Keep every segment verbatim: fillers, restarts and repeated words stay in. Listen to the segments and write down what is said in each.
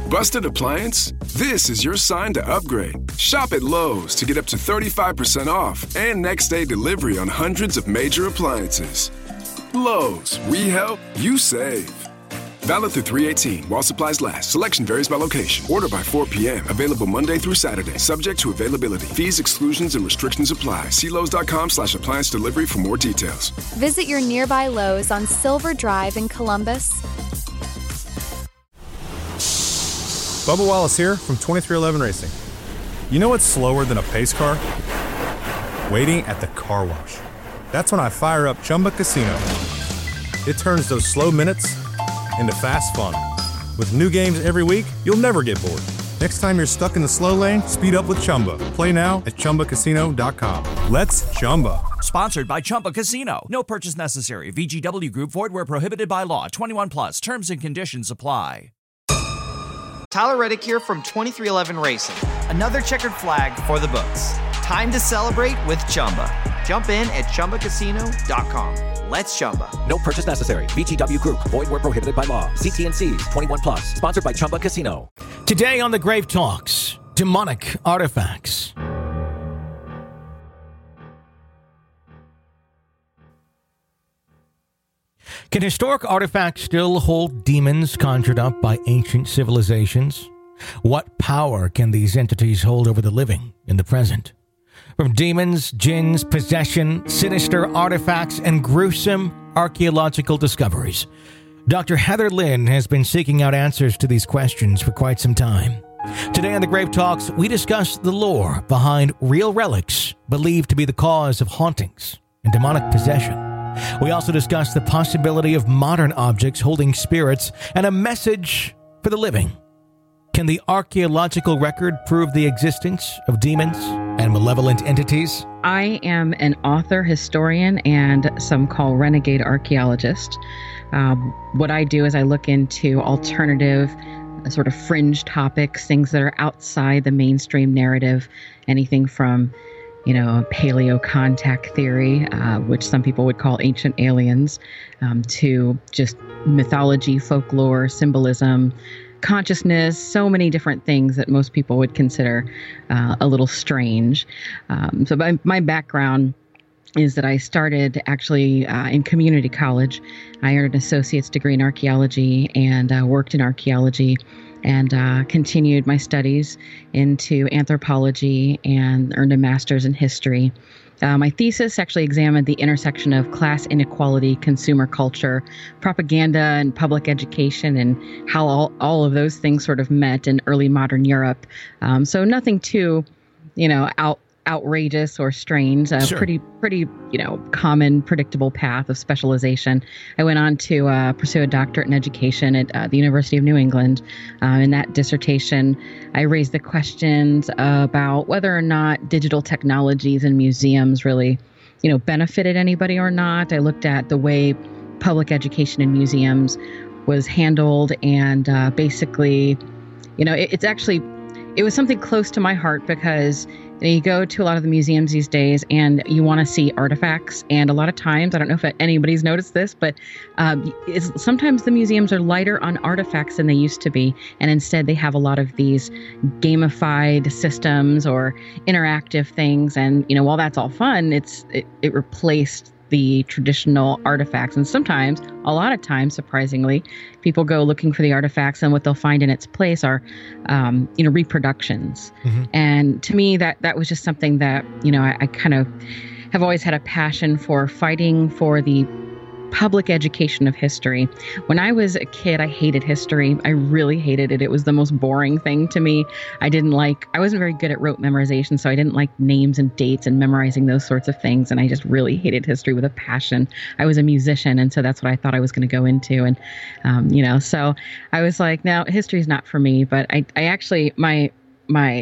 Busted appliance? This is your sign to upgrade. Shop at Lowe's to get up to thirty-five percent off and next day delivery on hundreds of major appliances. Lowe's, we help, you save. Valid through three eighteen while supplies last. Selection varies by location. Order by four p.m. Available Monday through Saturday. Subject to availability. Fees, exclusions, and restrictions apply. See Lowe's.com slash appliance delivery for more details. Visit your nearby Lowe's on Silver Drive in Columbus. Bubba Wallace here from twenty-three eleven Racing. You know what's slower than a pace car? Waiting at the car wash. That's when I fire up Chumba Casino. It turns those slow minutes into fast fun. With new games every week, you'll never get bored. Next time you're stuck in the slow lane, speed up with Chumba. Play now at Chumba Casino dot com. Let's Chumba. Sponsored by Chumba Casino. No purchase necessary. V G W Group. Void where prohibited by law. twenty-one plus. Terms and conditions apply. Tyler Reddick here from twenty-three eleven Racing. Another checkered flag for the books. Time to celebrate with Chumba. Jump in at Chumba Casino dot com. Let's Chumba. No purchase necessary. V G W Group. Void where prohibited by law. See T and C's. twenty-one plus. Sponsored by Chumba Casino. Today on the Grave Talks, demonic artifacts. Can historic artifacts still hold demons conjured up by ancient civilizations? What power can these entities hold over the living in the present? From demons, jinns, possession, sinister artifacts, and gruesome archaeological discoveries, Doctor Heather Lynn has been seeking out answers to these questions for quite some time. Today on the Grave Talks, we discuss the lore behind real relics believed to be the cause of hauntings and demonic possession. We also discuss the possibility of modern objects holding spirits and a message for the living. Can the archaeological record prove the existence of demons and malevolent entities? I am an author, historian, and some call renegade archaeologist. Um, what I do is I look into alternative, uh, sort of fringe topics, things that are outside the mainstream narrative, anything from you know, paleo contact theory, uh, which some people would call ancient aliens, um, to just mythology, folklore, symbolism, consciousness, so many different things that most people would consider uh, a little strange. Um, so my, my background is that I started actually uh, in community college. I earned an associate's degree in archaeology and uh, worked in archaeology and uh, continued my studies into anthropology and earned a master's in history. Uh, my thesis actually examined the intersection of class inequality, consumer culture, propaganda, and public education, and how all, all of those things sort of met in early modern Europe. Um, so nothing too, you know, out. outrageous or strange, a Sure. pretty, pretty, you know, common, predictable path of specialization. I went on to uh, pursue a doctorate in education at uh, the University of New England. Uh, in that dissertation, I raised the questions about whether or not digital technologies and museums really, you know, benefited anybody or not. I looked at the way public education in museums was handled, and uh, basically, you know, it, it's actually, it was something close to my heart because you go to a lot of the museums these days and you want to see artifacts. And a lot of times, I don't know if anybody's noticed this, but um, it's, sometimes the museums are lighter on artifacts than they used to be. And instead, they have a lot of these gamified systems or interactive things. And, you know, while that's all fun, it's it, it replaced the traditional artifacts. And sometimes, a lot of times, surprisingly, people go looking for the artifacts, and what they'll find in its place are, um, you know, reproductions. Mm-hmm. And to me, that that was just something that, you know, I, I kind of have always had a passion for fighting for the public education of history. When I was a kid, I hated history. I really hated it. It was the most boring thing to me. I didn't like, I wasn't very good at rote memorization, so I didn't like names and dates and memorizing those sorts of things. And I just really hated history with a passion. I was a musician, and so that's what I thought I was going to go into. And, um, you know, so I was like, no, history is not for me. But I, I actually, my, my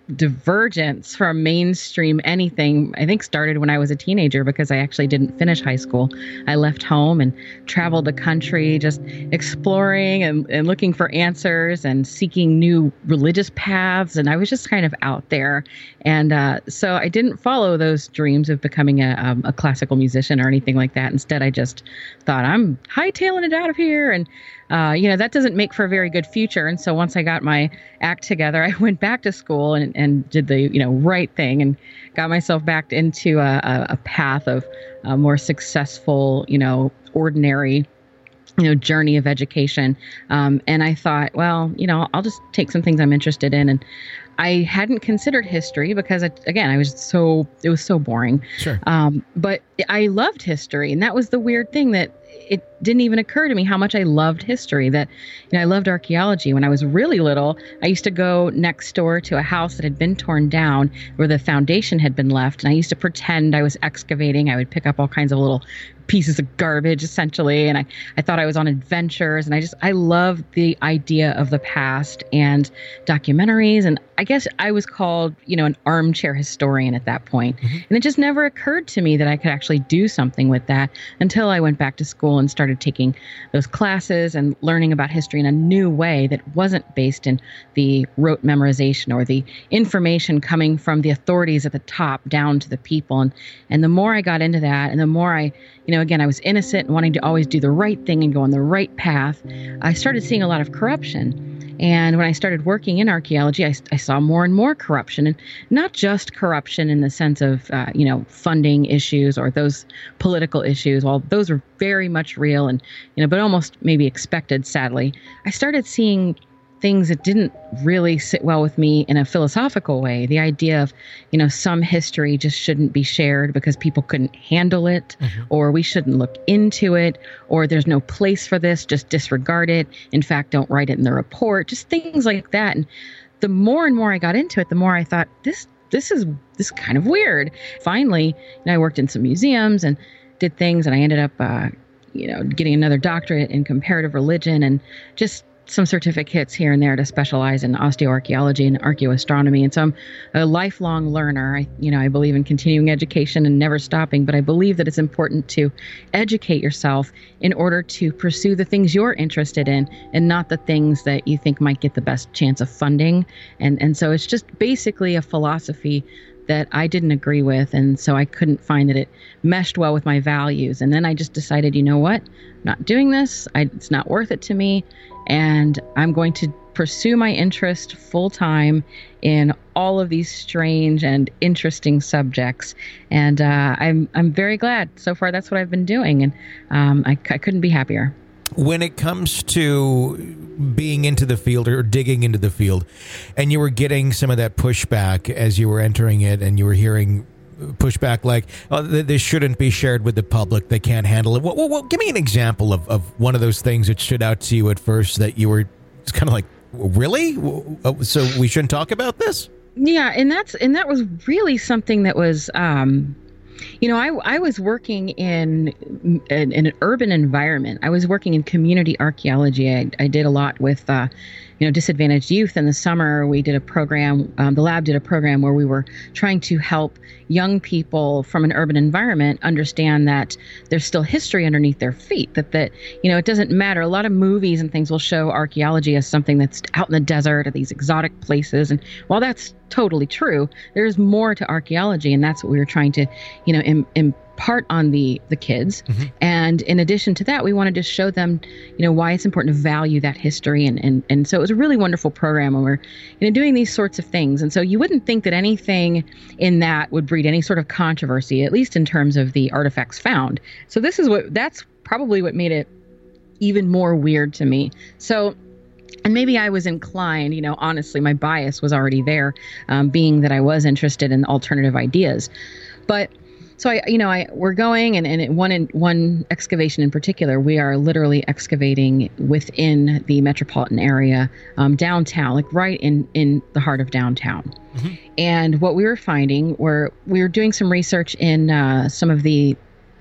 divergence from mainstream anything, I think, started when I was a teenager, because I actually didn't finish high school. I left home and traveled the country, just exploring and, and looking for answers and seeking new religious paths. And I was just kind of out there. And uh, so I didn't follow those dreams of becoming a, um, a classical musician or anything like that. Instead, I just thought, I'm hightailing it out of here. And Uh, you know, that doesn't make for a very good future. And so once I got my act together, I went back to school and, and did the, you know, right thing and got myself back into a, a path of a more successful, you know, ordinary, you know, journey of education. Um, and I thought, well, you know, I'll just take some things I'm interested in. And I hadn't considered history because, it, again, I was so, it was so boring. Sure. Um, but I loved history. And that was the weird thing, that it didn't even occur to me how much I loved history, that, you know, I loved archaeology. When I was really little, I used to go next door to a house that had been torn down where the foundation had been left. And I used to pretend I was excavating. I would pick up all kinds of little pieces of garbage, essentially. And I, I thought I was on adventures. And I just, I loved the idea of the past and documentaries. And I guess I was called, you know, an armchair historian at that point. Mm-hmm. And it just never occurred to me that I could actually do something with that until I went back to school and started taking those classes and learning about history in a new way that wasn't based in the rote memorization or the information coming from the authorities at the top down to the people. And, and the more I got into that, and the more I, you know, again, I was innocent and wanting to always do the right thing and go on the right path, I started seeing a lot of corruption. And when I started working in archaeology, I, I saw more and more corruption, and not just corruption in the sense of, uh, you know, funding issues or those political issues. While those are very much real and, you know, but almost maybe expected, sadly, I started seeing things that didn't really sit well with me in a philosophical way. The idea of, you know, some history just shouldn't be shared because people couldn't handle it, mm-hmm. or we shouldn't look into it, or there's no place for this, just disregard it. In fact, don't write it in the report, just things like that. And the more and more I got into it, the more I thought, this this is this is kind of weird. Finally, you know, I worked in some museums and did things, and I ended up, uh, you know, getting another doctorate in comparative religion and just some certificates here and there to specialize in osteoarchaeology and archaeoastronomy. And so I'm a lifelong learner. I, you know, I believe in continuing education and never stopping, but I believe that it's important to educate yourself in order to pursue the things you're interested in and not the things that you think might get the best chance of funding. And, and so it's just basically a philosophy that I didn't agree with. And so I couldn't find that it meshed well with my values. And then I just decided, you know what, I'm not doing this. I, it's not worth it to me. And I'm going to pursue my interest full time in all of these strange and interesting subjects. And uh, I'm I'm very glad. So far, that's what I've been doing. And um, I, I couldn't be happier. When it comes to being into the field or digging into the field, and you were getting some of that pushback as you were entering it, and you were hearing pushback like, oh, this shouldn't be shared with the public, they can't handle it. Well, well, well, give me an example of, of one of those things that stood out to you at first that you were it's kind of like, really? So we shouldn't talk about this? Yeah, and that's and that was really something that was... Um, You know, I, I was working in, in in an urban environment. I was working in community archaeology. I, I did a lot with, uh, you know, disadvantaged youth. In the summer, we did a program, um, the lab did a program where we were trying to help young people from an urban environment understand that there's still history underneath their feet, that, that, you know, it doesn't matter. A lot of movies and things will show archaeology as something that's out in the desert or these exotic places. And while that's totally true, there's more to archaeology, and that's what we were trying to, you know, im- impart on the the kids. Mm-hmm. And in addition to that, we wanted to show them, you know, why it's important to value that history. And and and so it was a really wonderful program, and we're, you know, doing these sorts of things. And so you wouldn't think that anything in that would breed any sort of controversy, at least in terms of the artifacts found. So this is what that's probably what made it even more weird to me. So. And maybe I was inclined, you know, honestly, my bias was already there, um, being that I was interested in alternative ideas. But so, I, you know, I we're going and, and one in, one excavation in particular, we are literally excavating within the metropolitan area, um, downtown, like right in, in the heart of downtown. Mm-hmm. And what we were finding were we were doing some research in uh, some of the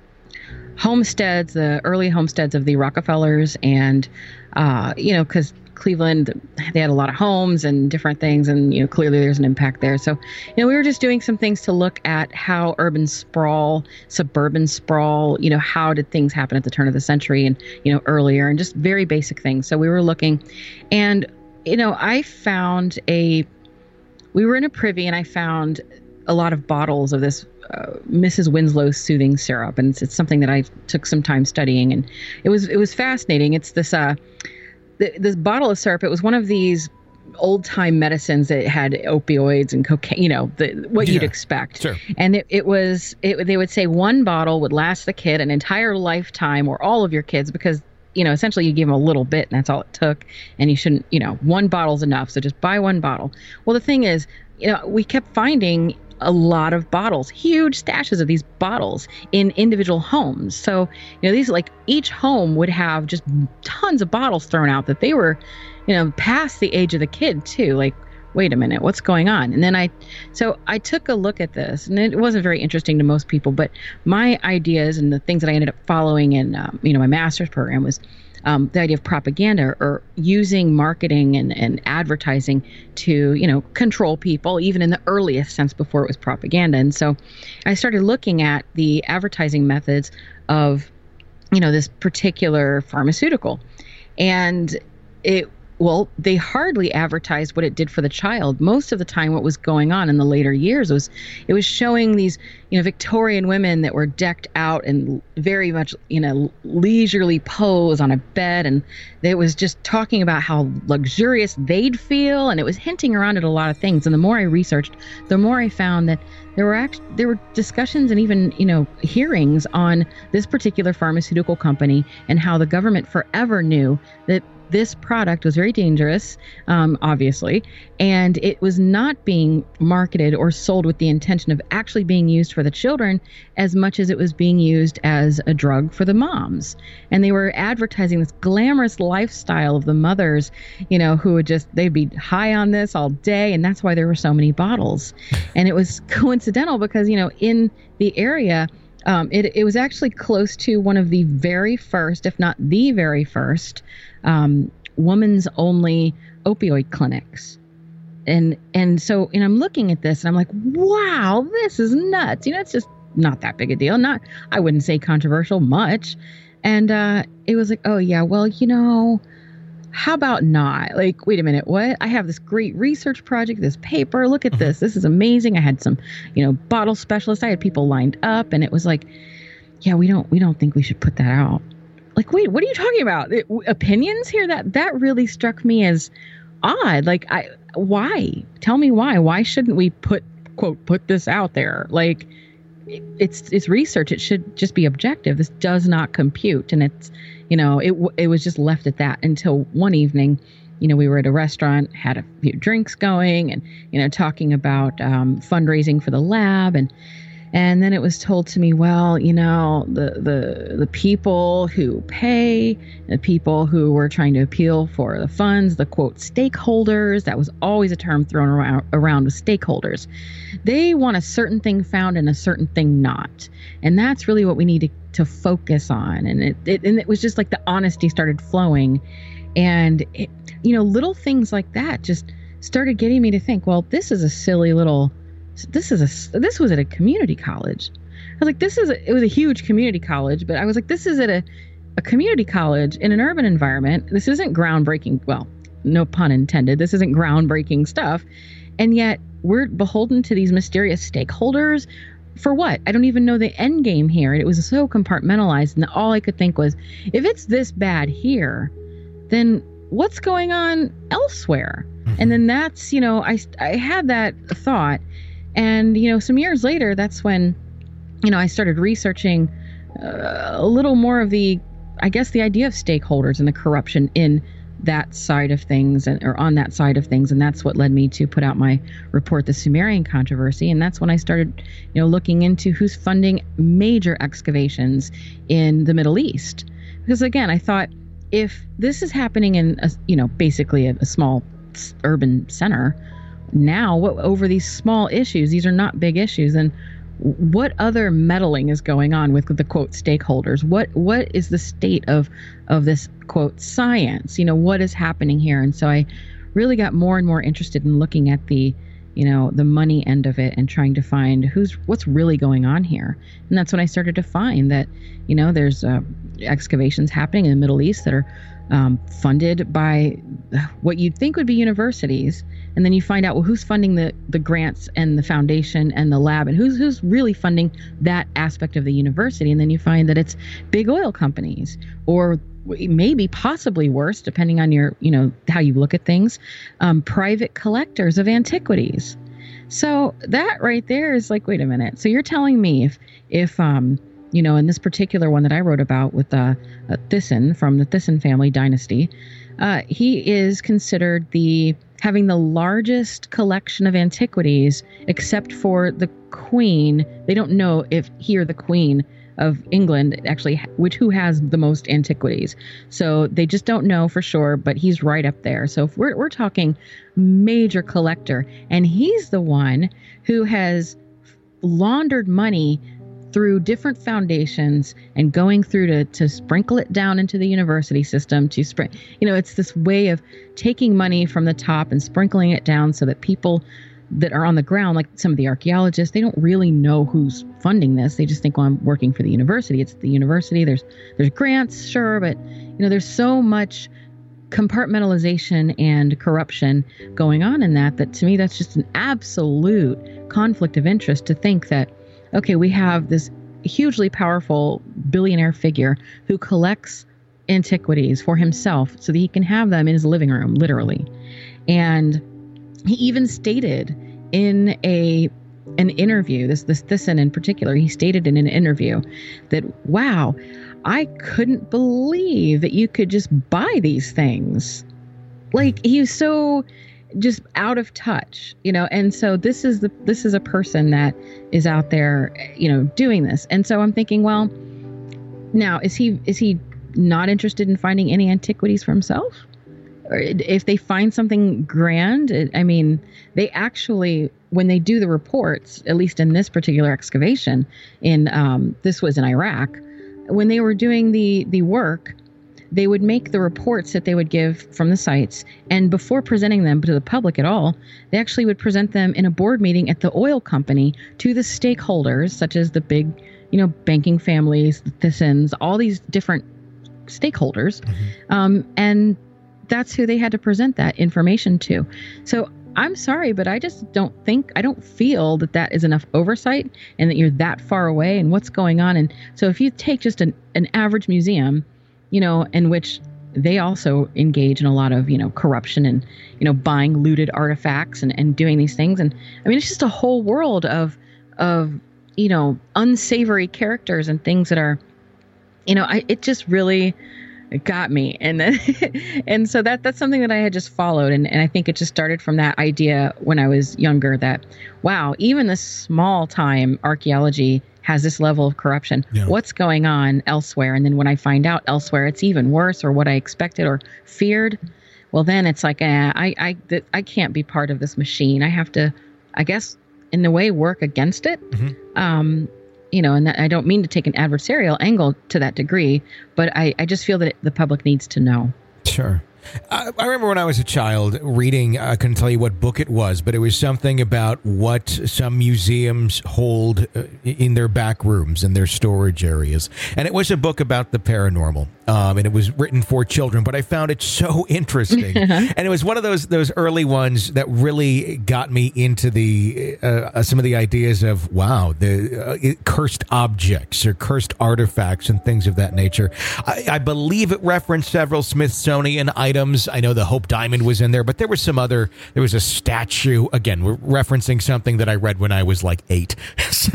homesteads, the early homesteads of the Rockefellers, and, uh, you know, because Cleveland, they had a lot of homes and different things, and you know clearly there's an impact there. So, you know, we were just doing some things to look at how urban sprawl, suburban sprawl, you know, how did things happen at the turn of the century and you know earlier, and just very basic things. So we were looking, and you know, I found a. We were in a privy, and I found a lot of bottles of this uh, Missus Winslow soothing syrup, and it's, it's something that I took some time studying, and it was it was fascinating. It's this. Uh, This bottle of syrup, it was one of these old-time medicines that had opioids and cocaine, you know, the, what yeah, you'd expect. Sure. And it, it was, it, they would say one bottle would last the kid an entire lifetime, or all of your kids, because, you know, essentially you give them a little bit and that's all it took. And you shouldn't, you know, one bottle's enough. So just buy one bottle. Well, the thing is, you know, we kept finding a lot of bottles, huge stashes of these bottles in individual homes. So, you know, these like each home would have just tons of bottles thrown out that they were, you know, past the age of the kid too. Like, wait a minute, what's going on? And then I, so I took a look at this, and it wasn't very interesting to most people, but my ideas and the things that I ended up following in, um, you know, my master's program was Um, the idea of propaganda, or using marketing and, and advertising to, you know, control people, even in the earliest sense before it was propaganda. And so I started looking at the advertising methods of, you know, this particular pharmaceutical. And it, well, they hardly advertised what it did for the child. Most of the time, what was going on in the later years was it was showing these, you know, Victorian women that were decked out and very much, you know, leisurely pose on a bed. And it was just talking about how luxurious they'd feel. And it was hinting around at a lot of things. And the more I researched, the more I found that there were act- there were discussions and even, you know, hearings on this particular pharmaceutical company and how the government forever knew that this product was very dangerous, um, obviously, and it was not being marketed or sold with the intention of actually being used for the children as much as it was being used as a drug for the moms. And they were advertising this glamorous lifestyle of the mothers, you know, who would just, they'd be high on this all day, and that's why there were so many bottles. And it was coincidental because, you know, in the area, Um, it, it was actually close to one of the very first, if not the very first, um, women's only opioid clinics. And and so, and I'm looking at this and I'm like, wow, this is nuts. You know, it's just not that big a deal. Not, I wouldn't say controversial much. And uh, it was like, oh, yeah, well, you know, how about not? Like, wait a minute, what? I have this great research project, this paper. Look at mm-hmm. this. This is amazing. I had some, you know, bottle specialists. I had people lined up, and it was like, yeah, we don't, we don't think we should put that out. Like, wait, what are you talking about? It, opinions here? That that really struck me as odd. Like, I, why? Tell me why. Why shouldn't we put quote put this out there? Like, it's it's research. It should just be objective. This does not compute, and it's. You know, it it was just left at that until one evening, you know, we were at a restaurant, had a few drinks going and, you know, talking about um, fundraising for the lab. And and then it was told to me, well, you know, the, the, the people who pay, the people who were trying to appeal for the funds, the quote, stakeholders, that was always a term thrown around, around with stakeholders. They want a certain thing found and a certain thing not. And that's really what we need to to focus on. And it, it and it was just like the honesty started flowing. And, it, you know, little things like that just started getting me to think, well, this is a silly little, this is a, this was at a community college. I was like, this is, a, it was a huge community college, but I was like, this is at a, a community college in an urban environment. This isn't groundbreaking. Well, no pun intended. This isn't groundbreaking stuff. And yet we're beholden to these mysterious stakeholders. For what? I don't even know the end game here. It was so compartmentalized, and all I could think was, if it's this bad here, then what's going on elsewhere? Mm-hmm. And then that's, you know, I, I had that thought. And, you know, some years later, that's when, you know, I started researching uh, a little more of the, I guess, the idea of stakeholders and the corruption in that side of things, and or on that side of things. And that's what led me to put out my report, The Sumerian Controversy. And that's when I started, you know, looking into who's funding major excavations in the Middle East. Because again, I thought, if this is happening in, a, you know, basically a, a small urban center, now what, over these small issues, these are not big issues, then what other meddling is going on with the quote stakeholders? What what is the state of of this quote science? You know, what is happening here? And so I really got more and more interested in looking at the, you know, the money end of it and trying to find who's what's really going on here. And that's when I started to find that, you know, there's uh, excavations happening in the Middle East that are um, funded by what you'd think would be universities. And then you find out, well, who's funding the, the grants and the foundation and the lab, and who's who's really funding that aspect of the university. And then you find that it's big oil companies, or maybe possibly worse, depending on your, you know, how you look at things, um, private collectors of antiquities. So that right there is like, wait a minute. So you're telling me if, if um, you know, in this particular one that I wrote about with uh, uh, Thyssen from the Thyssen family dynasty, uh, he is considered the having the largest collection of antiquities, except for the Queen. They don't know if he or the Queen of England actually, which who has the most antiquities. So they just don't know for sure, but he's right up there. So if we're we're talking major collector, and he's the one who has laundered money through different foundations and going through to, to sprinkle it down into the university system to spring, you know, it's this way of taking money from the top and sprinkling it down so that people that are on the ground, like some of the archaeologists, they don't really know who's funding this. They just think, well, I'm working for the university. It's the university. There's, there's grants, sure. But, you know, there's so much compartmentalization and corruption going on in that, that to me, that's just an absolute conflict of interest to think that, okay, we have this hugely powerful billionaire figure who collects antiquities for himself so that he can have them in his living room, literally. And he even stated in a an interview, this this Thyssen in particular, he stated in an interview that, wow, I couldn't believe that you could just buy these things. Like, he was so just out of touch, you know. And so this is the this is a person that is out there, you know, doing this. And so I'm thinking, well, now is he is he not interested in finding any antiquities for himself? Or if they find something grand, I mean, they actually, when they do the reports, at least in this particular excavation, in um, this was in Iraq, when they were doing the the work, they would make the reports that they would give from the sites, and before presenting them to the public at all, they actually would present them in a board meeting at the oil company to the stakeholders, such as the big, you know, banking families, the Thyssens, all these different stakeholders, mm-hmm. um, and that's who they had to present that information to. So I'm sorry, but I just don't think, I don't feel that that is enough oversight and that you're that far away and what's going on. And so if you take just an, an average museum, you know, in which they also engage in a lot of, you know, corruption and, you know, buying looted artifacts and, and doing these things. And I mean, it's just a whole world of, of, you know, unsavory characters and things that are, you know, I, it just really, it got me. And then, and so that that's something that I had just followed. And, and I think it just started from that idea when I was younger that, wow, even this small time archaeology has this level of corruption. Yeah. What's going on elsewhere? And then when I find out elsewhere, it's even worse, or what I expected or feared. Well, then it's like, eh, I, I, th- I can't be part of this machine. I have to, I guess, in a way, work against it. Mm-hmm. Um, You know, and that, I don't mean to take an adversarial angle to that degree, but I, I just feel that it, the public needs to know. Sure. I, I remember when I was a child reading, I couldn't tell you what book it was, but it was something about what some museums hold uh, in their back rooms and their storage areas. And it was a book about the paranormal. Um, and it was written for children, but I found it so interesting. And it was one of those those early ones that really got me into the uh, some of the ideas of, wow, the uh, cursed objects or cursed artifacts and things of that nature. I, I believe it referenced several Smithsonian items. I know the Hope Diamond was in there, but there was some other, there was a statue. Again, we're referencing something that I read when I was like eight. So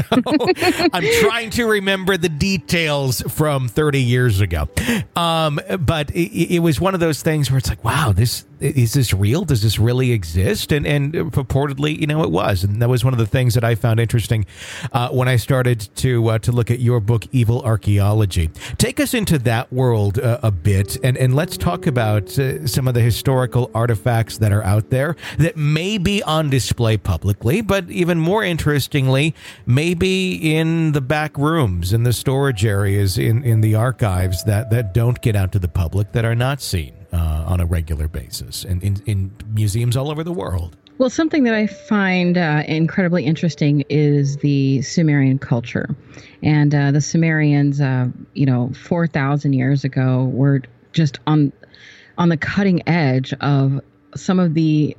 I'm trying to remember the details from thirty years ago. Um, but it, it was one of those things where it's like, wow, this is this real? Does this really exist? And and purportedly, you know, it was. And that was one of the things that I found interesting uh, when I started to uh, to look at your book, Evil Archaeology. Take us into that world uh, a bit, and, and let's talk about uh, some of the historical artifacts that are out there that may be on display publicly, but even more interestingly, maybe in the back rooms, in the storage areas, in, in the archives that, that don't get out to the public, that are not seen uh, on a regular basis in, in, in museums all over the world. Well, something that I find uh, incredibly interesting is the Sumerian culture. And uh, the Sumerians, uh, you know, four thousand years ago were just on on the cutting edge of some of the,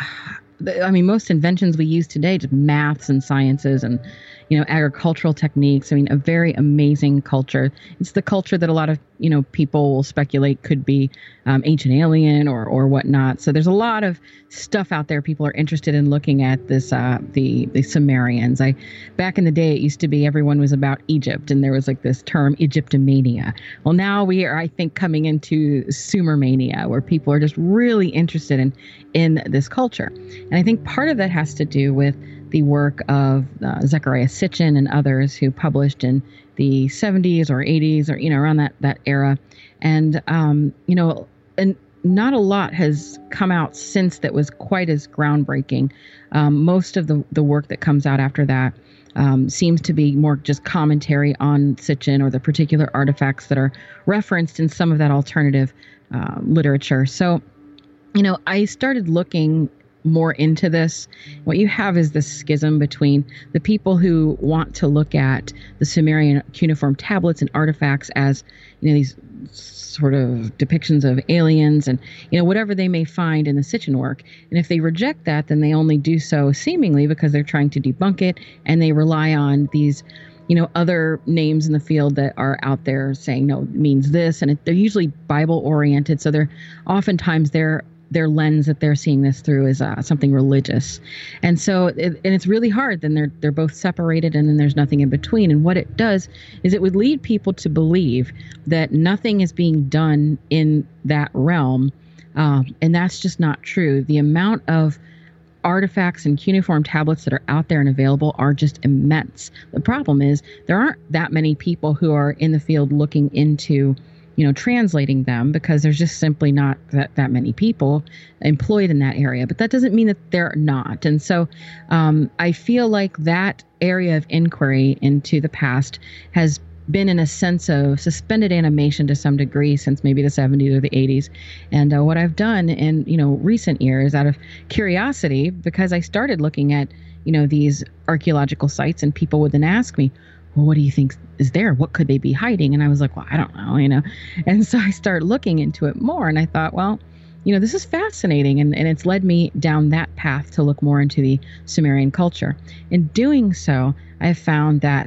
I mean, most inventions we use today, just maths and sciences and, you know, agricultural techniques. I mean, a very amazing culture. It's the culture that a lot of, you know, people will speculate could be um, ancient alien or or whatnot. So there's a lot of stuff out there. People are interested in looking at this, uh, the the Sumerians. I back in the day, it used to be everyone was about Egypt, and there was like this term Egyptomania. Well, now we are, I think, coming into Sumermania, where people are just really interested in in this culture. And I think part of that has to do with the work of uh, Zecharia Sitchin and others who published in the seventies or eighties or, you know, around that, that era. And, um, you know, and not a lot has come out since that was quite as groundbreaking. Um, most of the, the work that comes out after that um, seems to be more just commentary on Sitchin or the particular artifacts that are referenced in some of that alternative uh, literature. So, you know, I started looking more into this. What you have is this schism between the people who want to look at the Sumerian cuneiform tablets and artifacts as, you know, these sort of depictions of aliens and, you know, whatever they may find in the Sitchin work. And if they reject that, then they only do so seemingly because they're trying to debunk it, and they rely on these, you know, other names in the field that are out there saying, no, it means this. And it, they're usually Bible oriented. So they're oftentimes they're their lens that they're seeing this through is uh, something religious. And so, it, and it's really hard. Then they're, they're both separated, and then there's nothing in between. And what it does is it would lead people to believe that nothing is being done in that realm. Um, and that's just not true. The amount of artifacts and cuneiform tablets that are out there and available are just immense. The problem is there aren't that many people who are in the field looking into, you know, translating them, because there's just simply not that, that many people employed in that area. But that doesn't mean that they're not. And so um, I feel like that area of inquiry into the past has been in a sense of suspended animation to some degree since maybe the seventies or the eighties. And uh, what I've done in, you know, recent years out of curiosity, because I started looking at, you know, these archaeological sites, and people would then ask me, well, what do you think is there? What could they be hiding? And I was like, well, I don't know, you know. And so I started looking into it more, and I thought, well, you know, this is fascinating. And, and it's led me down that path to look more into the Sumerian culture. In doing so, I found that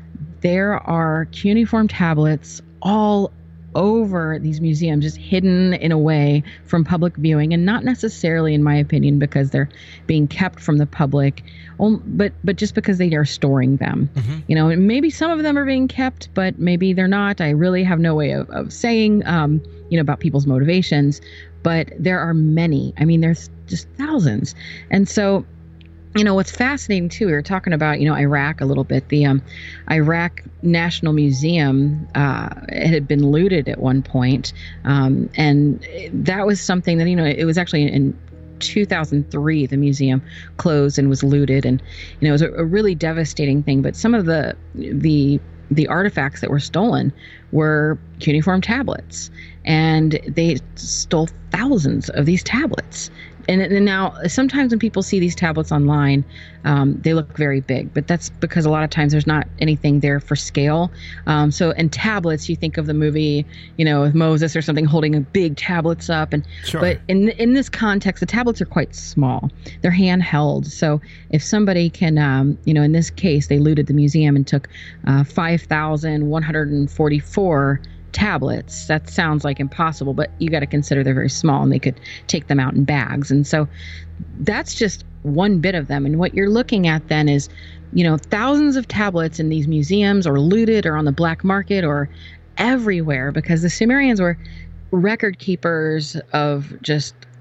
there are cuneiform tablets all over these museums, just hidden in a way from public viewing, and not necessarily, in my opinion, because they're being kept from the public, but but just because they are storing them. Mm-hmm. You know, maybe some of them are being kept, but maybe they're not. I really have no way of, of saying, um, you know, about people's motivations, but there are many. I mean, there's just thousands. And so, you know, what's fascinating too, we were talking about, you know, Iraq a little bit. The um, Iraq National Museum uh, it had been looted at one point, um, and that was something that, you know, it was actually in two thousand three the museum closed and was looted, and, you know, it was a, a really devastating thing. But some of the the the artifacts that were stolen were cuneiform tablets, and they stole thousands of these tablets. And, and now sometimes when people see these tablets online, um, they look very big, but that's because a lot of times there's not anything there for scale. Um, so in tablets, you think of the movie, you know, with Moses or something holding a big tablets up. And sure. But in in this context, the tablets are quite small. They're handheld. So if somebody can, um, you know, in this case, they looted the museum and took uh, five thousand one hundred forty-four tablets. That sounds like impossible, but you got to consider they're very small, and they could take them out in bags. And so that's just one bit of them. And what you're looking at then is, you know, thousands of tablets in these museums, or looted, or on the black market, or everywhere, because the Sumerians were record keepers of just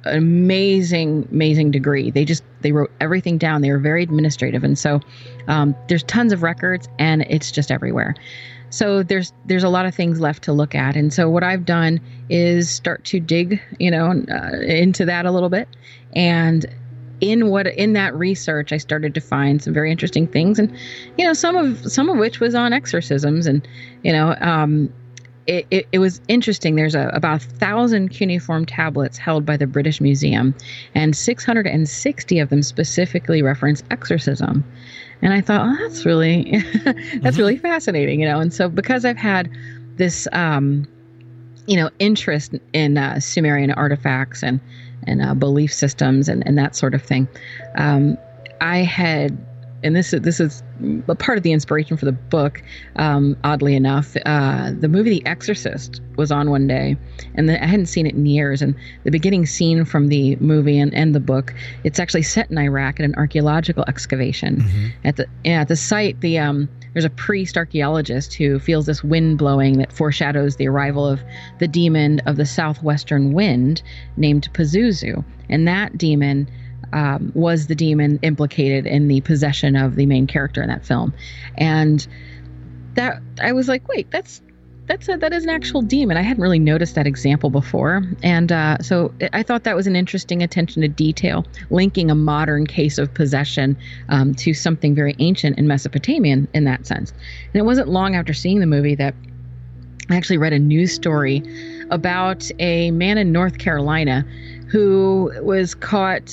an amazing, amazing degree. They just, they wrote everything down. They were very administrative. And so um, there's tons of records and it's just everywhere. So there's there's a lot of things left to look at. And so what I've done is start to dig, you know, uh, into that a little bit. And in what in that research, I started to find some very interesting things. And, you know, some of some of which was on exorcisms. And, you know, um, it, it, it was interesting. There's a, about a thousand cuneiform tablets held by the British Museum, and six hundred sixty of them specifically reference exorcism. And I thought, oh, that's really, that's mm-hmm. really fascinating, you know. And so because I've had this, um, you know, interest in uh, Sumerian artifacts and and uh, belief systems and, and that sort of thing, um, I had, and this is this is a part of the inspiration for the book. Um, oddly enough, uh, the movie The Exorcist was on one day, and the, I hadn't seen it in years. And the beginning scene from the movie and, and the book, it's actually set in Iraq at an archaeological excavation. Mm-hmm. At the yeah, at the site, the um, there's a priest archaeologist who feels this wind blowing that foreshadows the arrival of the demon of the southwestern wind named Pazuzu, and that demon Um, was the demon implicated in the possession of the main character in that film. And that I was like, wait, that's that's a, that is an actual demon. I hadn't really noticed that example before. And uh, so I thought that was an interesting attention to detail, linking a modern case of possession um, to something very ancient in Mesopotamian in that sense. And it wasn't long after seeing the movie that I actually read a news story about a man in North Carolina who was caught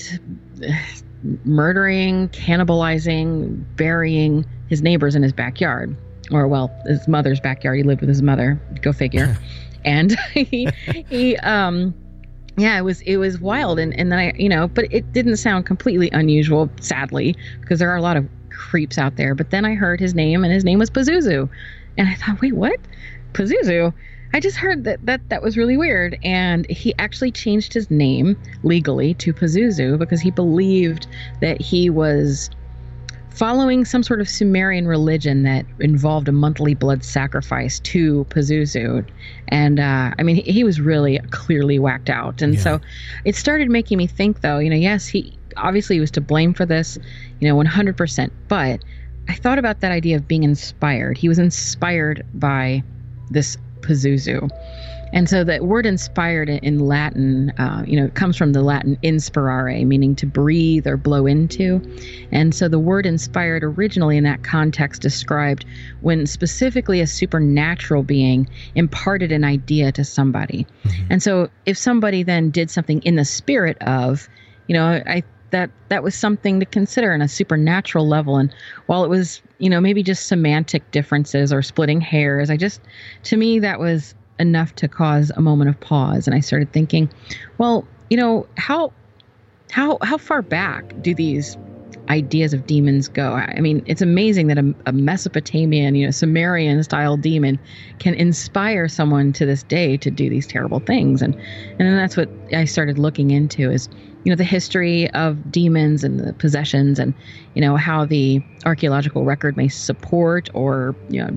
murdering, cannibalizing, burying his neighbors in his backyard. Or, well, his mother's backyard. He lived with his mother. Go figure. And he, he, um, yeah, it was, it was wild. And, and then I, you know, but it didn't sound completely unusual, sadly, because there are a lot of creeps out there. But then I heard his name, and his name was Pazuzu. And I thought, wait, what? Pazuzu? I just heard that, that that was really weird. And he actually changed his name legally to Pazuzu because he believed that he was following some sort of Sumerian religion that involved a monthly blood sacrifice to Pazuzu. And uh, I mean, he, he was really clearly whacked out. And yeah. So it started making me think, though, you know, yes, he obviously was to blame for this, you know, one hundred percent. But I thought about that idea of being inspired. He was inspired by this Pazuzu. And so the word inspired in Latin, uh, you know, it comes from the Latin inspirare, meaning to breathe or blow into. And so the word inspired originally in that context described when specifically a supernatural being imparted an idea to somebody. Mm-hmm. And so if somebody then did something in the spirit of, you know, I that that was something to consider on a supernatural level. And while it was, you know, maybe just semantic differences or splitting hairs, I just, to me, that was enough to cause a moment of pause. And I started thinking, well, you know, how how how far back do these ideas of demons go? I mean, it's amazing that a, a Mesopotamian, you know, Sumerian style demon can inspire someone to this day to do these terrible things. And and then that's what I started looking into is, you know, the history of demons and the possessions and, you know, how the archaeological record may support or, you know,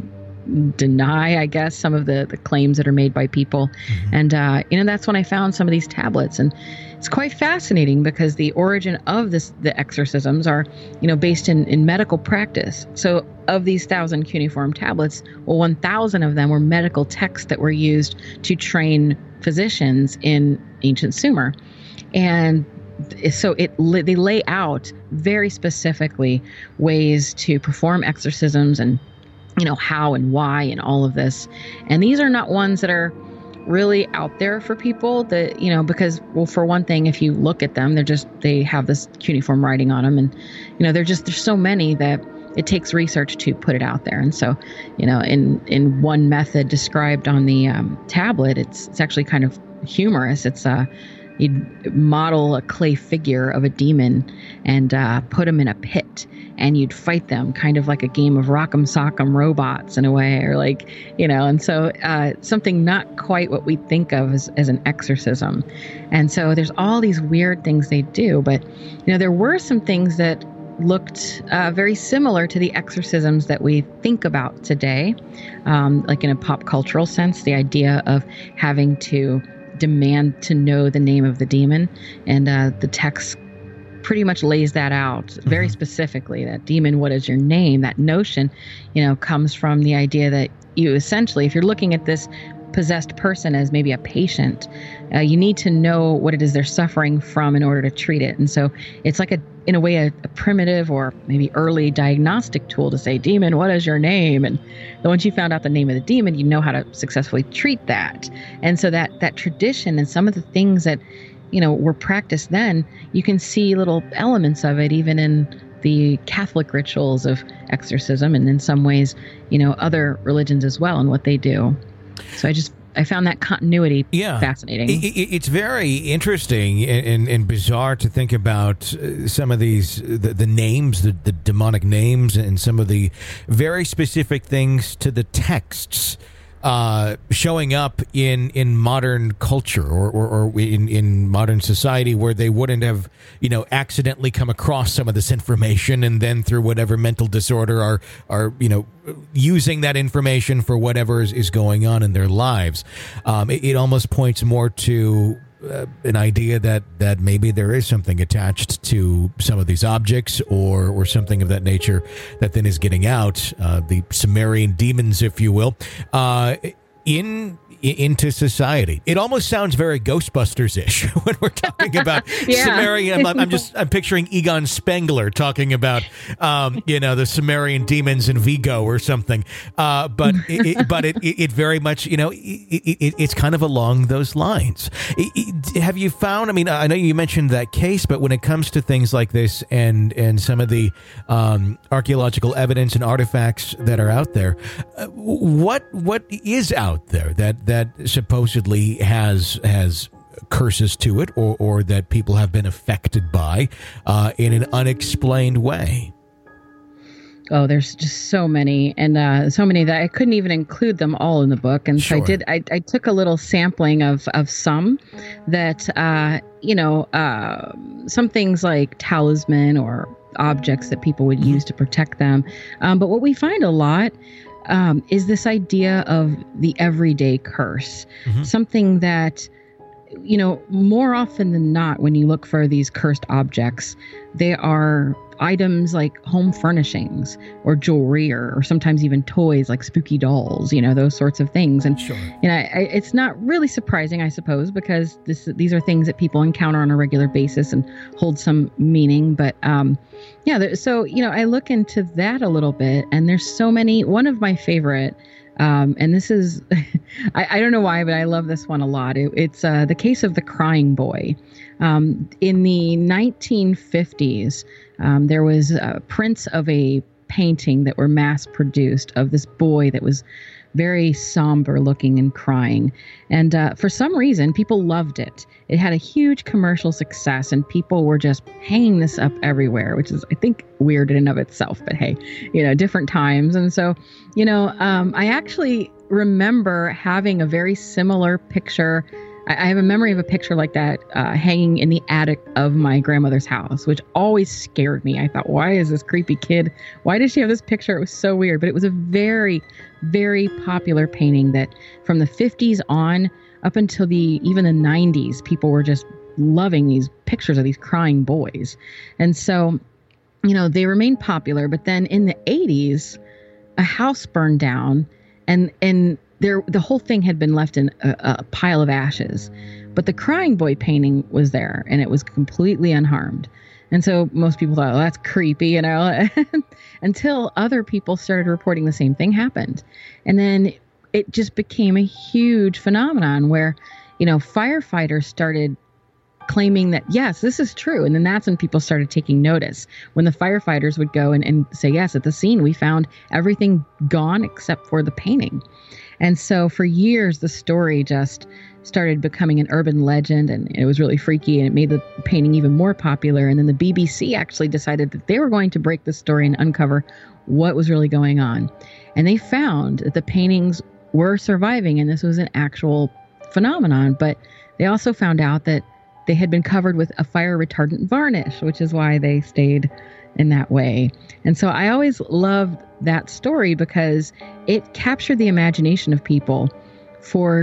deny, I guess, some of the, the claims that are made by people. Mm-hmm. And, uh, you know, that's when I found some of these tablets. And it's quite fascinating because the origin of this, the exorcisms are, you know, based in, in medical practice. So of these thousand cuneiform tablets, well, one thousand of them were medical texts that were used to train physicians in ancient Sumer. And so it they lay out very specifically ways to perform exorcisms and, you know, how and why and all of this. And these are not ones that are really out there for people that, you know, because, well, for one thing, if you look at them, they're just, they have this cuneiform writing on them. And, you know, they're just, there's so many that it takes research to put it out there. And so, you know, in, in one method described on the um, tablet, it's, it's actually kind of humorous. It's a, uh, you'd model a clay figure of a demon and uh, put them in a pit, and you'd fight them kind of like a game of Rock'em Sock'em Robots in a way, or like, you know, and so uh, something not quite what we think of as, as an exorcism. And so there's all these weird things they do, but, you know, there were some things that looked uh, very similar to the exorcisms that we think about today, um, like in a pop cultural sense, the idea of having to demand to know the name of the demon. And uh, the text pretty much lays that out very mm-hmm. specifically, that demon, what is your name? That notion, you know, comes from the idea that you essentially, if you're looking at this possessed person as maybe a patient, uh, you need to know what it is they're suffering from in order to treat it. And so it's like a, in a way, a, a primitive or maybe early diagnostic tool to say, demon, what is your name? And once you found out the name of the demon, you know how to successfully treat that. And so that, that tradition and some of the things that, you know, were practiced then, you can see little elements of it even in the Catholic rituals of exorcism, and in some ways, you know, other religions as well and what they do. So I just, I found that continuity yeah. fascinating. It, it, it's very interesting and, and, and bizarre to think about uh, some of these, the, the names, the, the demonic names, and some of the very specific things to the texts Uh, showing up in, in modern culture or, or, or in, in modern society, where they wouldn't have, you know, accidentally come across some of this information and then through whatever mental disorder are, are you know, using that information for whatever is, is going on in their lives. Um, it, it almost points more to Uh, an idea that, that maybe there is something attached to some of these objects or or something of that nature that then is getting out, uh, the Sumerian demons, if you will, uh, in into society. It almost sounds very Ghostbusters-ish when we're talking about yeah. Sumerian. I'm, I'm just I'm picturing Egon Spengler talking about um, you know the Sumerian demons in Vigo or something. Uh, but it, it, but it, it very much you know it, it, it's kind of along those lines. It, it, have you found? I mean, I know you mentioned that case, but when it comes to things like this and and some of the um, archaeological evidence and artifacts that are out there, uh, what what is out there that that that supposedly has has curses to it, or, or that people have been affected by uh, in an unexplained way? Oh, there's just so many, and uh, so many that I couldn't even include them all in the book. And sure. so I did. I, I took a little sampling of of some that uh, you know uh, some things like talisman or objects that people would use to protect them. Um, but what we find a lot Um, is this idea of the everyday curse, mm-hmm. something that, you know, more often than not, when you look for these cursed objects, they are items like home furnishings or jewelry or, or sometimes even toys like spooky dolls, you know, those sorts of things. And, sure. you know, I, it's not really surprising, I suppose, because this, these are things that people encounter on a regular basis and hold some meaning. But, um, yeah, there, so, you know, I look into that a little bit, and there's so many. One of my favorite, um, and this is, I, I don't know why, but I love this one a lot. It, it's uh, the case of the crying boy. Um, in the nineteen fifties, um, there was uh, prints of a painting that were mass produced of this boy that was very somber looking and crying. And uh, for some reason, people loved it. It had a huge commercial success, and people were just hanging this up everywhere, which is, I think, weird in and of itself. But hey, you know, different times. And so, you know, um, I actually remember having a very similar picture. I have a memory of a picture like that uh, hanging in the attic of my grandmother's house, which always scared me. I thought, why is this creepy kid? Why did she have this picture? It was so weird. But it was a very, very popular painting that from the fifties on up until the even the nineties, people were just loving these pictures of these crying boys. And so, you know, they remained popular. But then in the eighties, a house burned down, and and There, the whole thing had been left in a, a pile of ashes, but the crying boy painting was there, and it was completely unharmed. And so most people thought, oh, that's creepy, you know, until other people started reporting the same thing happened. And then it just became a huge phenomenon where, you know, firefighters started claiming that, yes, this is true. And then that's when people started taking notice. When the firefighters would go and, and say, yes, at the scene, we found everything gone except for the painting. And so for years, the story just started becoming an urban legend, and it was really freaky, and it made the painting even more popular. And then the B B C actually decided that they were going to break the story and uncover what was really going on. And they found that the paintings were surviving, and this was an actual phenomenon. But they also found out that they had been covered with a fire retardant varnish, which is why they stayed in that way. And so I always loved that story because it captured the imagination of people for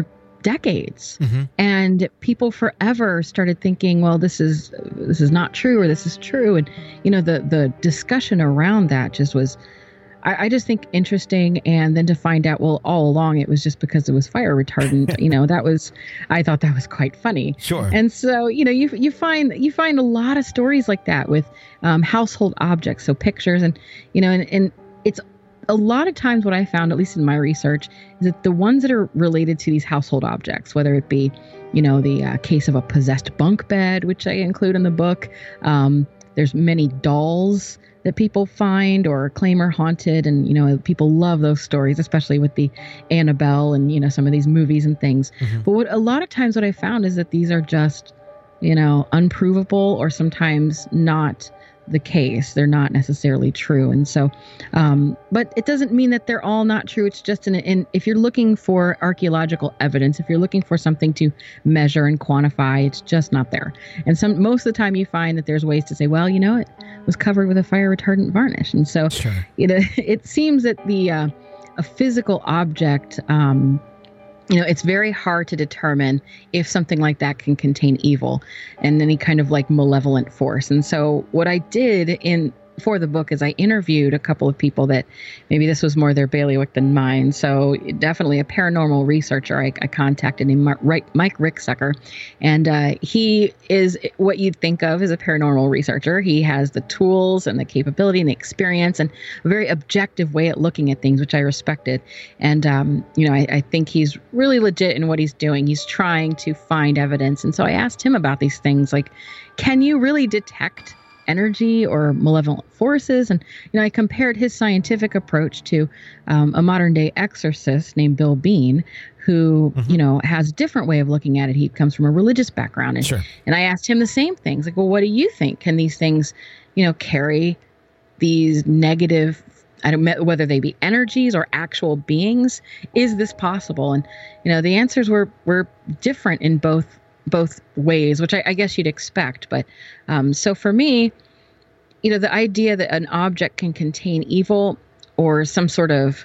decades. Mm-hmm. And people forever started thinking, well, this is this is not true, or this is true. And, you know, the the discussion around that just was, I, I just think, interesting. And then to find out, well, all along it was just because it was fire retardant. you know, that was, I thought that was quite funny. Sure. And so, you know, you you find you find a lot of stories like that with um, household objects, so pictures, and you know, and, and it's a lot of times what I found, at least in my research, is that the ones that are related to these household objects, whether it be, you know, the uh, case of a possessed bunk bed, which I include in the book, um, there's many dolls that people find or claim are haunted. And, you know, people love those stories, especially with the Annabelle and, you know, some of these movies and things. Mm-hmm. But what a lot of times what I found is that these are just, you know, unprovable or sometimes not the case. They're not necessarily true. And so, um, but it doesn't mean that they're all not true. It's just an, in, if you're looking for archaeological evidence, if you're looking for something to measure and quantify, it's just not there. And some, most of the time you find that there's ways to say, well, you know, it was covered with a fire retardant varnish. And so, sure. you know, it seems that the, uh, a physical object, um, you know, it's very hard to determine if something like that can contain evil and any kind of like malevolent force. And so what I did in for the book is I interviewed a couple of people that maybe this was more their bailiwick than mine. So definitely a paranormal researcher I, I contacted named Mike Ricksecker. And uh, he is what you'd think of as a paranormal researcher. He has the tools and the capability and the experience and a very objective way at looking at things, which I respected. And, um, you know, I, I think he's really legit in what he's doing. He's trying to find evidence. And so I asked him about these things like, can you really detect energy or malevolent forces? And, you know, I compared his scientific approach to um, a modern day exorcist named Bill Bean, who, mm-hmm. you know, has a different way of looking at it. He comes from a religious background. And, sure. and I asked him the same things. Like, well, what do you think? Can these things, you know, carry these negative, I don't know whether they be energies or actual beings? Is this possible? And, you know, the answers were, were different in both both ways, which I, I guess you'd expect. But um, so for me, you know, the idea that an object can contain evil or some sort of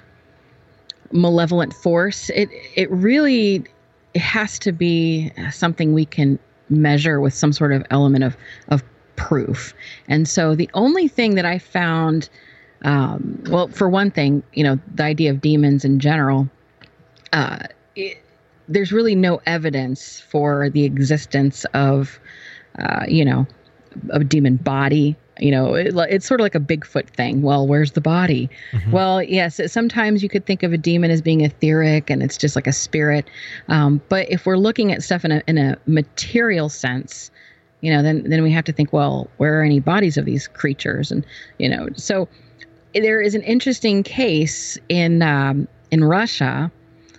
malevolent force, it it really it has to be something we can measure with some sort of element of of proof. And so the only thing that I found, um, well, for one thing, you know, the idea of demons in general, uh, it, there's really no evidence for the existence of, uh, you know, a demon body. You know, it, it's sort of like a Bigfoot thing. Well, where's the body? Mm-hmm. Well, yes, sometimes you could think of a demon as being etheric and it's just like a spirit. Um, but if we're looking at stuff in a, in a material sense, you know, then, then we have to think, well, where are any bodies of these creatures? And, you know, so there is an interesting case in, um, in Russia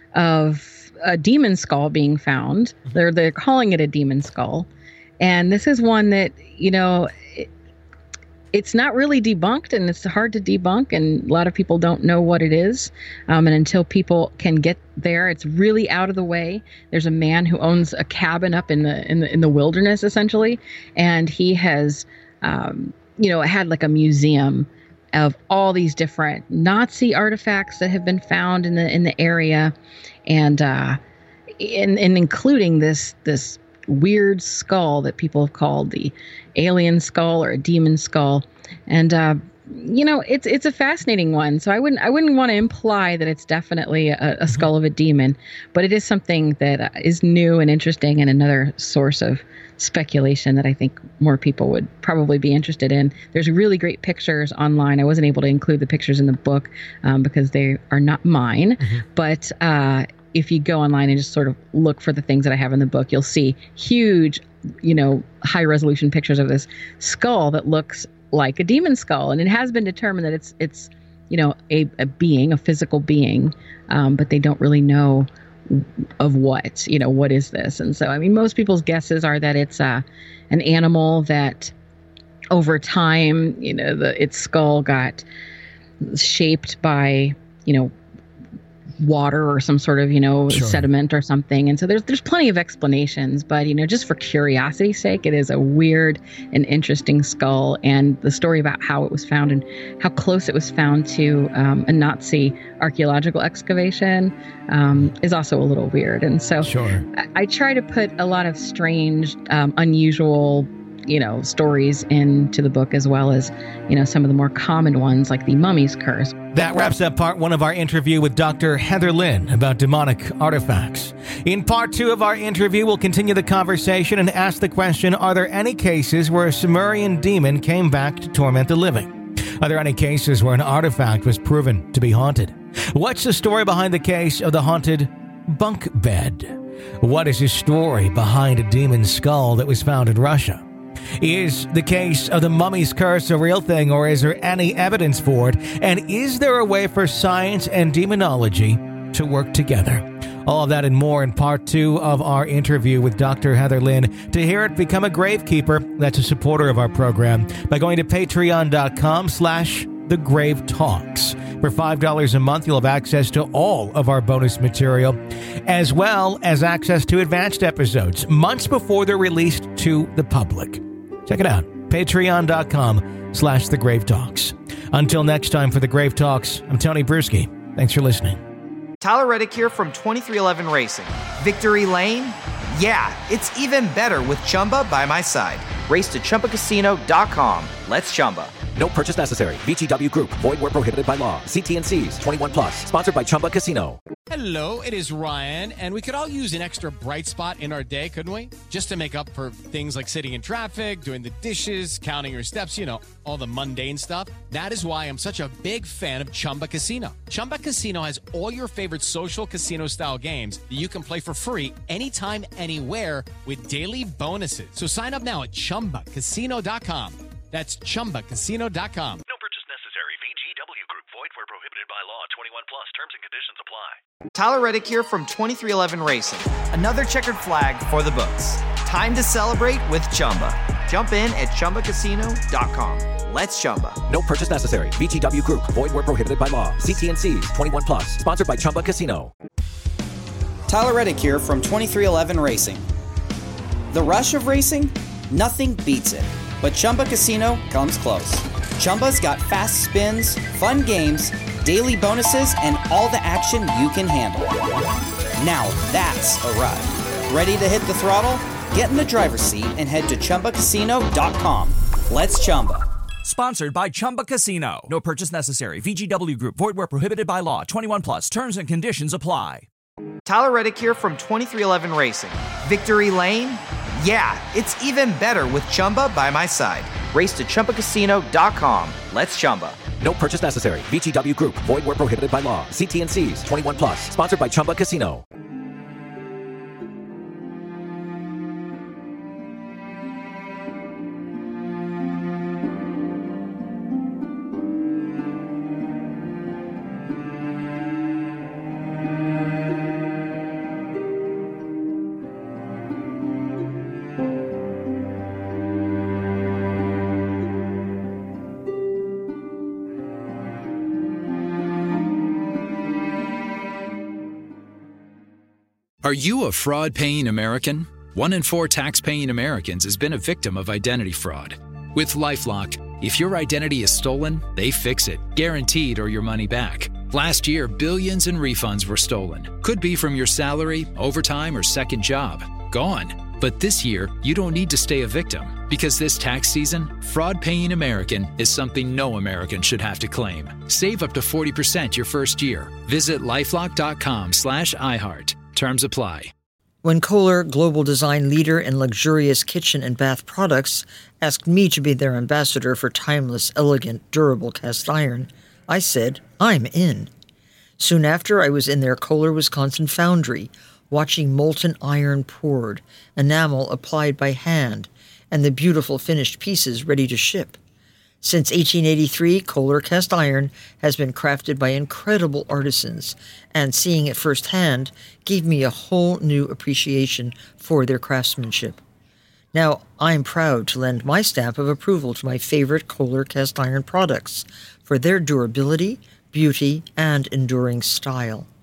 of a demon skull being found. They're they're calling it a demon skull. And this is one that, you know, it, it's not really debunked and it's hard to debunk. And a lot of people don't know what it is. Um, and until people can get there, it's really out of the way. There's a man who owns a cabin up in the in the, in the wilderness, essentially. And he has, um, you know, had like a museum of all these different Nazi artifacts that have been found in the in the area, and uh, in, in including this this weird skull that people have called the alien skull or a demon skull, and uh, you know it's it's a fascinating one. So I wouldn't I wouldn't want to imply that it's definitely a, a skull of a demon, but it is something that is new and interesting and another source of speculation that I think more people would probably be interested in. There's really great pictures online. I wasn't able to include the pictures in the book um, because they are not mine. Mm-hmm. But uh, if you go online and just sort of look for the things that I have in the book, you'll see huge, you know, high resolution pictures of this skull that looks like a demon skull. And it has been determined that it's, it's you know, a, a being, a physical being, um, but they don't really know of what, you know, what is this? And so, I mean, most people's guesses are that it's uh, an animal that over time, you know, the its skull got shaped by, you know, water or some sort of, you know, Sure. sediment or something. And so there's there's plenty of explanations, but, you know, just for curiosity's sake, it is a weird and interesting skull. And the story about how it was found and how close it was found to um, a Nazi archaeological excavation um, is also a little weird. And so Sure. I, I try to put a lot of strange, um, unusual, you know, stories into the book, as well as, you know, some of the more common ones like the Mummy's Curse. That wraps up part one of our interview with Doctor Heather Lynn about demonic artifacts. In part two of our interview, we'll continue the conversation and ask the question, are there any cases where a Sumerian demon came back to torment the living? Are there any cases where an artifact was proven to be haunted? What's the story behind the case of the haunted bunk bed? What is the story behind a demon skull that was found in Russia? Is the case of the Mummy's Curse a real thing, or is there any evidence for it? And is there a way for science and demonology to work together? All of that and more in part two of our interview with Doctor Heather Lynn. To hear it, become a gravekeeper. That's a supporter of our program by going to patreon.com slash the Grave Talks. For five dollars a month, you'll have access to all of our bonus material, as well as access to advanced episodes months before they're released to the public. Check it out. Patreon.com slash The Grave Talks. Until next time for The Grave Talks, I'm Tony Bruschi. Thanks for listening. Tyler Reddick here from twenty-three eleven Racing. Victory Lane? Yeah, it's even better with Chumba by my side. Race to Chumba Casino dot com. Let's Chumba. No purchase necessary. V G W Group. Void where prohibited by law. See T and C's. twenty-one plus. Sponsored by Chumba Casino. Hello, it is Ryan, and we could all use an extra bright spot in our day, couldn't we? Just to make up for things like sitting in traffic, doing the dishes, counting your steps, you know, all the mundane stuff. That is why I'm such a big fan of Chumba Casino. Chumba Casino has all your favorite social casino-style games that you can play for free anytime, anywhere with daily bonuses. So sign up now at Chumba Casino dot com. That's Chumba Casino dot com. No purchase necessary. V G W Group. Void where prohibited by law. twenty-one plus. Terms and conditions apply. Tyler Reddick here from twenty-three eleven Racing. Another checkered flag for the books. Time to celebrate with Chumba. Jump in at Chumba Casino dot com. Let's Chumba. No purchase necessary. V G W Group. Void where prohibited by law. See T and C's. twenty-one plus. Sponsored by Chumba Casino. Tyler Reddick here from twenty-three eleven Racing. The rush of racing? Nothing beats it. But Chumba Casino comes close. Chumba's got fast spins, fun games, daily bonuses, and all the action you can handle. Now that's a ride. Ready to hit the throttle? Get in the driver's seat and head to Chumba Casino dot com. Let's Chumba. Sponsored by Chumba Casino. No purchase necessary. V G W Group. Void where prohibited by law. twenty-one plus. Terms and conditions apply. Tyler Reddick here from twenty-three eleven Racing. Victory Lane? Yeah, it's even better with Chumba by my side. Race to Chumba Casino dot com. Let's Chumba. No purchase necessary. V G W Group. Void where prohibited by law. See T and C's. twenty-one plus. Sponsored by Chumba Casino. Are you a fraud-paying American? One in four tax-paying Americans has been a victim of identity fraud. With LifeLock, if your identity is stolen, they fix it, guaranteed, or your money back. Last year, billions in refunds were stolen. Could be from your salary, overtime, or second job. Gone. But this year, you don't need to stay a victim, because this tax season, fraud-paying American is something no American should have to claim. Save up to forty percent your first year. Visit lifelock.com slash iHeart. Terms apply. When Kohler, global design leader in luxurious kitchen and bath products, asked me to be their ambassador for timeless, elegant, durable cast iron, I said, I'm in. Soon after, I was in their Kohler, Wisconsin foundry, watching molten iron poured, enamel applied by hand, and the beautiful finished pieces ready to ship. Since eighteen eighty-three, Kohler cast iron has been crafted by incredible artisans, and seeing it firsthand gave me a whole new appreciation for their craftsmanship. Now, I'm proud to lend my stamp of approval to my favorite Kohler cast iron products for their durability, beauty, and enduring style.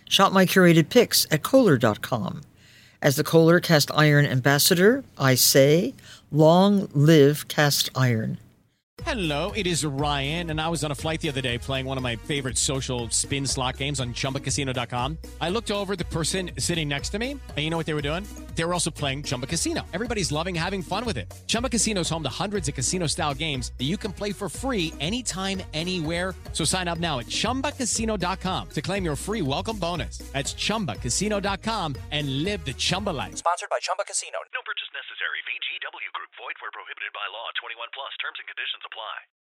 Shop my curated picks at Kohler dot com. As the Kohler Cast Iron Ambassador, I say, long live cast iron. Hello, it is Ryan, and I was on a flight the other day playing one of my favorite social spin slot games on Chumba Casino dot com. I looked over at the person sitting next to me, and you know what they were doing? They were also playing Chumba Casino. Everybody's loving having fun with it. Chumba Casino is home to hundreds of casino-style games that you can play for free anytime, anywhere. So sign up now at Chumba Casino dot com to claim your free welcome bonus. That's Chumba Casino dot com and live the Chumba life. Sponsored by Chumba Casino. No purchase necessary. V G W Group. Void where prohibited by law. twenty-one plus. Terms and conditions apply.